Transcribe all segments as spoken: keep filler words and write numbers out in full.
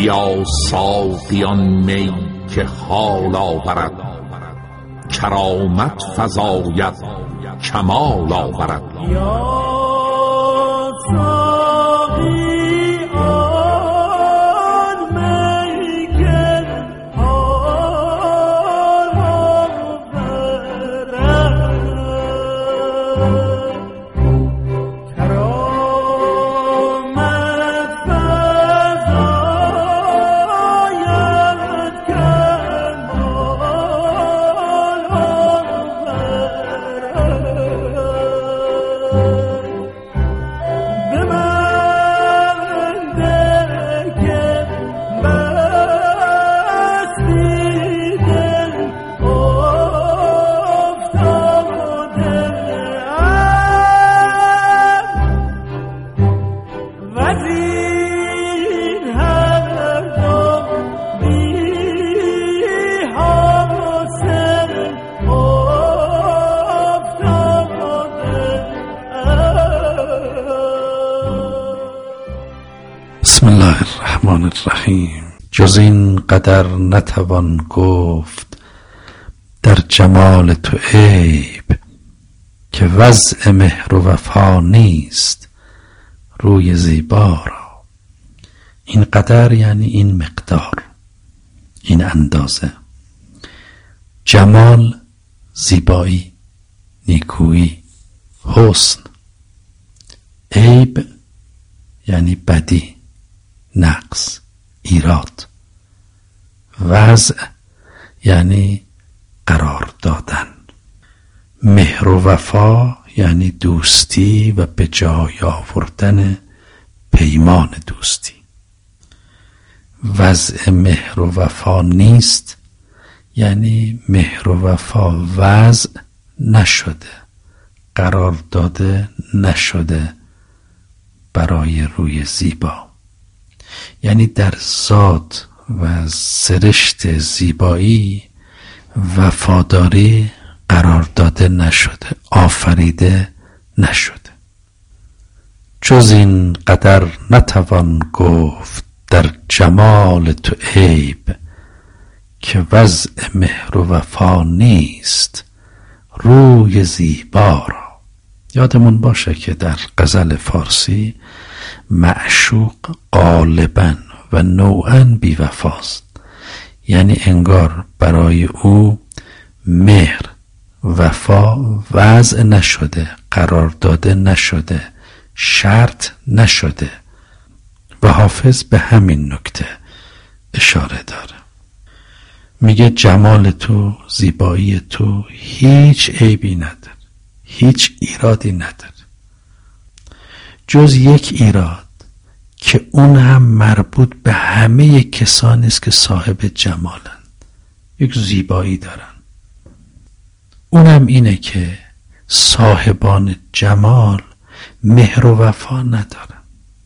بیا ساقیان می که حال آورد، کرامت فزاید کمال آورد. یا بسم الله الرحمن الرحیم. جز این قدر نتوان گفت در جمال تو عیب، که وضع مهر و وفا نیست روی زیبا را. این قدر یعنی این مقدار، این اندازه. جمال زیبایی، نیکویی، حسن. عیب یعنی بدی، نقص، ایراد. وضع یعنی قرار دادن. مهر و وفا یعنی دوستی و به جای آوردن پیمان دوستی. وضع مهر و وفا نیست یعنی مهر و وفا وضع نشده، قرار داده نشده برای روی زیبا. یعنی در ذات و سرشت زیبایی وفاداری قرار داده نشده، آفریده نشده. جز این قدر نتوان گفت در جمال تو عیب، که وضع مهر و وفا نیست روی زیبا را. یادمون باشه که در غزل فارسی معشوق غالباً و نوعاً بی وفاست. یعنی انگار برای او مهر وفا وضع نشده، قرار داده نشده، شرط نشده. و حافظ به همین نکته اشاره داره. میگه جمال تو، زیبایی تو هیچ عیبی نداره، هیچ ایرادی نداره، جز یک ایراد که اون هم مربوط به همه کسانی است که صاحب جمالند، یک زیبایی دارن. اونم اینه که صاحبان جمال مهر و وفا ندارن.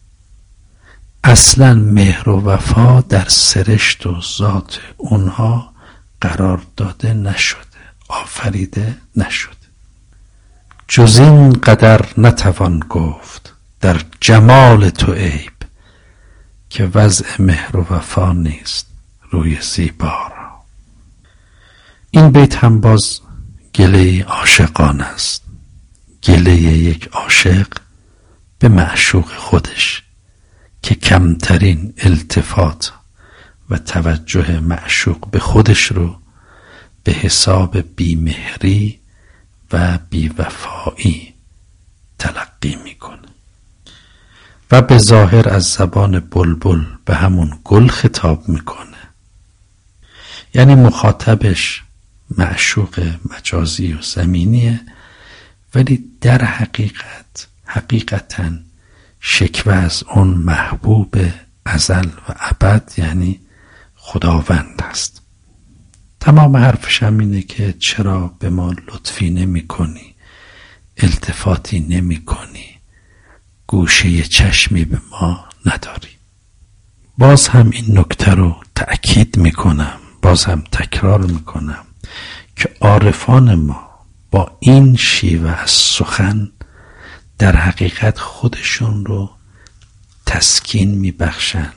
اصلا مهر و وفا در سرشت و ذات اونها قرار داده نشده، آفریده نشده. جز این قدر نتوان گفت در جمال تو عیب، که وضع مهر و وفا نیست روی زیبا را. این بیت هم باز گله عاشقان است، گله یک عاشق به معشوق خودش که کمترین التفات و توجه معشوق به خودش رو به حساب بیمهری و بیوفایی تلقی میکنه و به ظاهر از زبان بلبل به همون گل خطاب میکنه. یعنی مخاطبش معشوق مجازی و زمینیه، ولی در حقیقت حقیقتاً شکوه از اون محبوب ازل و ابد یعنی خداوند است. تمام حرفش هم اینه که چرا به ما لطفی نمی کنی، التفاتی نمی کنی، گوشه چشمی به ما نداری. باز هم این نکته رو تأکید می کنم، باز هم تکرار می کنم که عارفان ما با این شیوه از سخن در حقیقت خودشون رو تسکین می بخشن،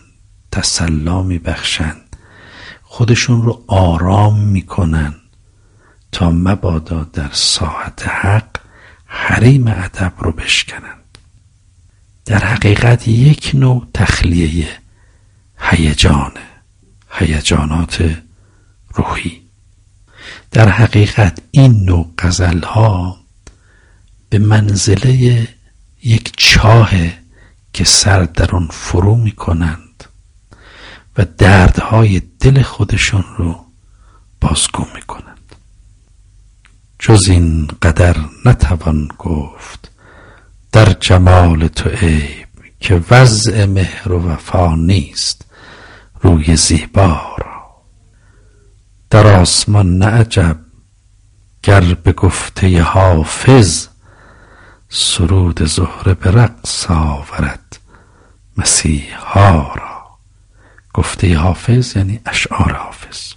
تسلا میبخشند، خودشون رو آرام میکنن تا مبادا در ساعت حق حریم ادب رو بشکنند. در حقیقت یک نوع تخلیه هیجانه، هیجانات روحی. در حقیقت این نوع غزل‌ها به منزله یک چاه که سر در آن فرو می‌کنند و دردهای دل خودشون رو بازگو می‌کنند. جز این قدر نتوان گفت در جمال تو عیب، که وضع مهر و وفا نیست روی زیبا را. در آسمان نه عجب گر به گفته حافظ، سرود زهره به رقص آورد مسیحا را. گفته حافظ یعنی اشعار حافظ،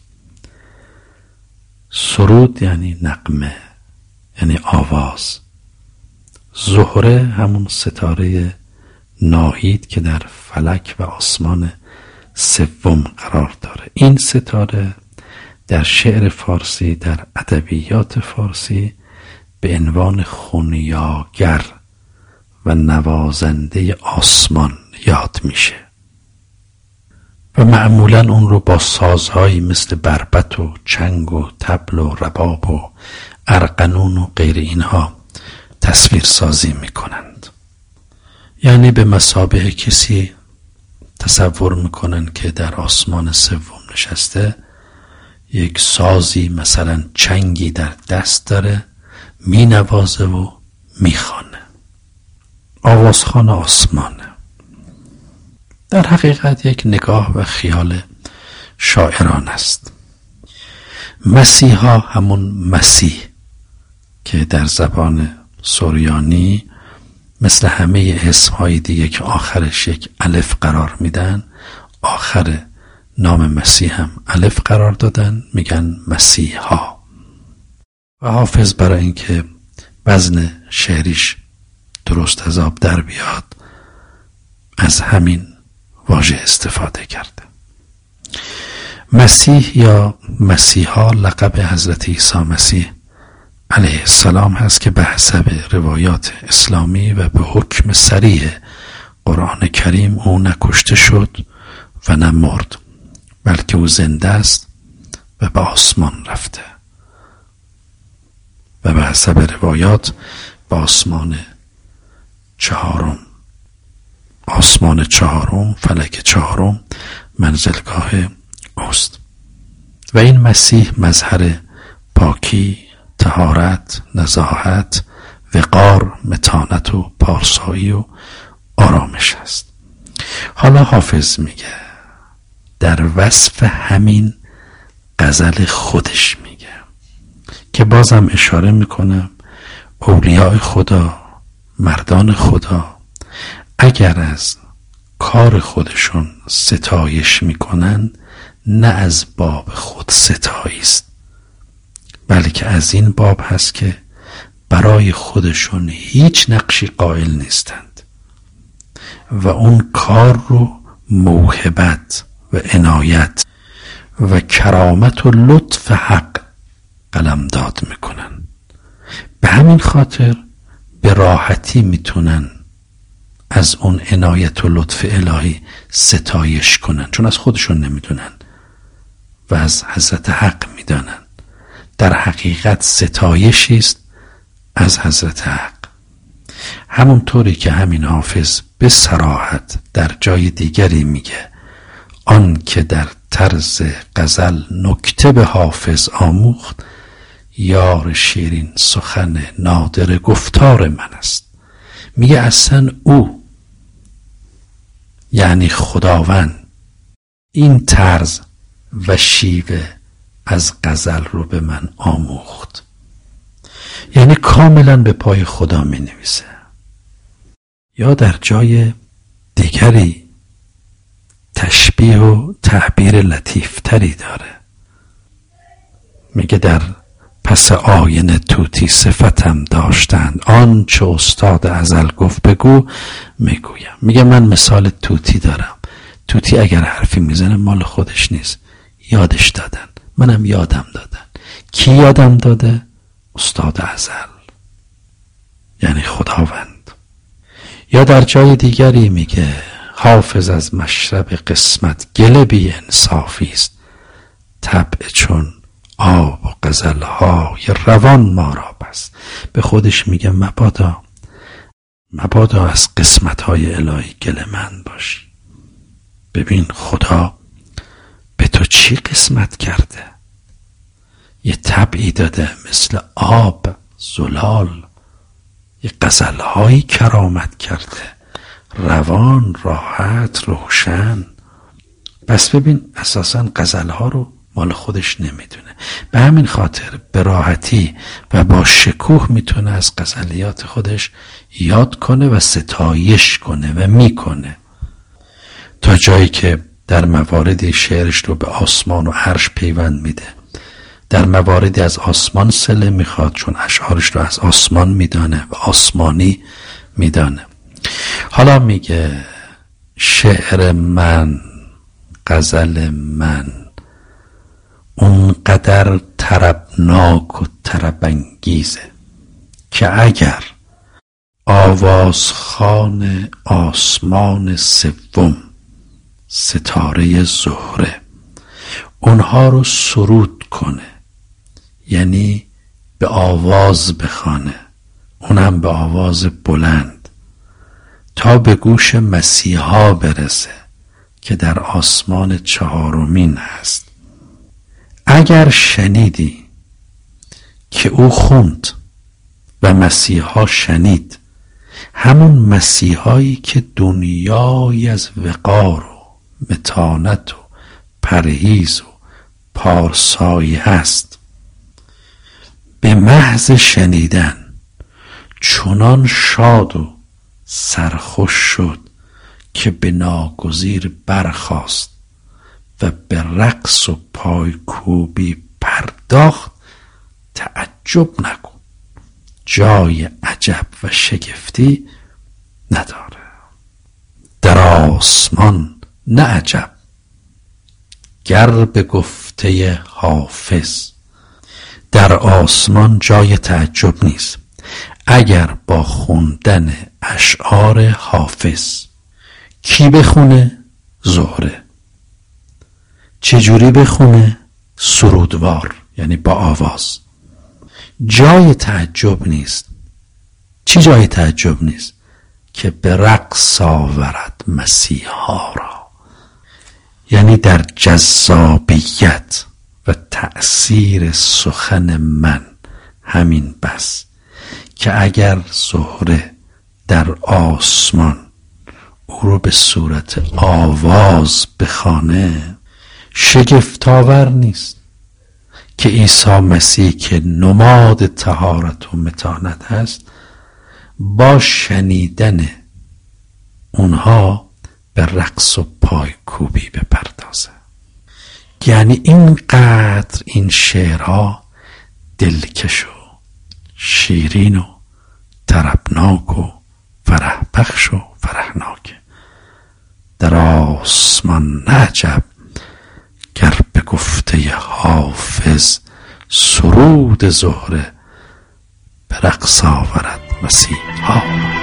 سرود یعنی نغمه، یعنی آواز. زهره همون ستاره ناهید که در فلک و آسمان سوم قرار داره. این ستاره در شعر فارسی، در ادبیات فارسی به عنوان خونیاگر و نوازنده آسمان یاد میشه و معمولا اون رو با سازهایی مثل بربط و چنگ و طبل و رباب و ارغنون و غیر اینها تصویر سازی میکنند. یعنی به مثابه کسی تصور میکنن که در آسمان سوم نشسته، یک سازی مثلا چنگی در دست داره، می نوازه و می خوانه. آوازخوان آسمانه. در حقیقت یک نگاه و خیال شاعران است. مسیحا همون مسیح که در زبان سوریانی مثل همه اسمهای دیگه که آخرش یک الف قرار میدن، آخر نام مسیح هم الف قرار دادن، میگن مسیحا. و حافظ برای اینکه وزن شعریش درست از آب در بیاد از همین واژه استفاده کرده. مسیح یا مسیحا لقب حضرت عیسی مسیح علیه السلام هست که به حسب روایات اسلامی و به حکم صریح قرآن کریم او نکشته شد و نه مرد، بلکه او زنده است و به آسمان رفته و به حسب روایات به آسمان چهارم آسمان چهارم فلک چهارم منزلگاه اوست. و این مسیح مظهر پاکی، طهارت، نزاهت، وقار، متانت و پارسایی و آرامش است. حالا حافظ میگه در وصف همین غزل خودش میگه که بازم اشاره میکنم اولیاء خدا، مردان خدا اگر از کار خودشون ستایش میکنن نه از باب خود ستایی است، بلکه از این باب هست که برای خودشون هیچ نقشی قائل نیستند و اون کار رو موهبت و عنایت و کرامت و لطف حق قلمداد میکنن. به همین خاطر به راحتی میتونن از اون عنایت و لطف الهی ستایش کنن، چون از خودشون نمیدونن و از حضرت حق میدانن. در حقیقت ستایشی است از حضرت حق. همونطوری که همین حافظ به صراحت در جای دیگری میگه آن که در طرز غزل نکته به حافظ آموخت، یار شیرین سخن نادر گفتار من است. میگه اصلا او یعنی خداوند این طرز و شیوه از غزل رو به من آموخت، یعنی کاملا به پای خدا می نویسه. یا در جای دیگری تشبیه و تعبیر لطیفتری داره، میگه در پس آینه طوطی صفتم داشتند، آن چه استاد ازل گفت بگو میگویم. میگه من مثال طوطی دارم، توتی اگر حرفی میزنه مال خودش نیست، یادش دادن، منم یادم دادن. کی یادم داده؟ استاد ازل، یعنی خداوند. یا در جای دیگری میگه حافظ از مشرب قسمت گله بی انصافی است، طبع چون آب و غزلهای روان ما را بس. به خودش میگه مبادا مبادا از قسمتهای الهی گله من باشی. ببین خدا به تو چی قسمت کرده؟ یه طبعی داده مثل آب، زلال، یه غزلهایی کرامت کرده، روان، راحت، روشن. پس ببین اساساً غزلها رو مال خودش نمیدونه، به همین خاطر به راحتی و با شکوه میتونه از غزلیات خودش یاد کنه و ستایش کنه و میکنه، تا جایی که در مواردی شعرش رو به آسمان و عرش پیوند میده، در مواردی از آسمان صله میخواد چون اشعارش رو از آسمان میدانه و آسمانی میدانه. حالا میگه شعر من، غزل من اونقدر طربناک و طربانگیزه که اگر آوازخوان آسمان سوم، ستاره زهره، اونها رو سرود کنه، یعنی به آواز بخوانه، اونم به آواز بلند، تا به گوش مسیحا برسه که در آسمان چهارمین هست. اگر شنیدی که او خوند و مسیحا شنید، همون مسیحایی که دنیای از وقار و متانت و پرهیز و پارسایی هست، به محض شنیدن چنان شاد و سرخوش شد که به ناگزیر برخاست و به رقص و پایکوبی پرداخت. تعجب نکن، جای عجب و شگفتی نداره. در آسمان نه عجب گر به گفته حافظ، در آسمان جای تعجب نیست اگر با خوندن اشعار حافظ. کی بخونه؟ زهره. چجوری بخونه؟ سرودوار، یعنی با آواز. جای تعجب نیست. چی جای تعجب نیست؟ که به رقص آورد مسیحا را، یعنی در جذابیت و تأثیر سخن من. همین بس که اگر زهره در آسمان او رو به صورت آواز بخوانه، شگفت‌آور نیست که عیسی مسیح که نماد طهارت و متانت هست، با شنیدن اونها به رقص و پایکوبی بپردازه. یعنی اینقدر این شعرها دلکش و شیرین و طربناک و فرح بخش و فرحناک. در آسمان نعجب گر به گفته حافظ، سرود زهره به رقص آورد مسیحا.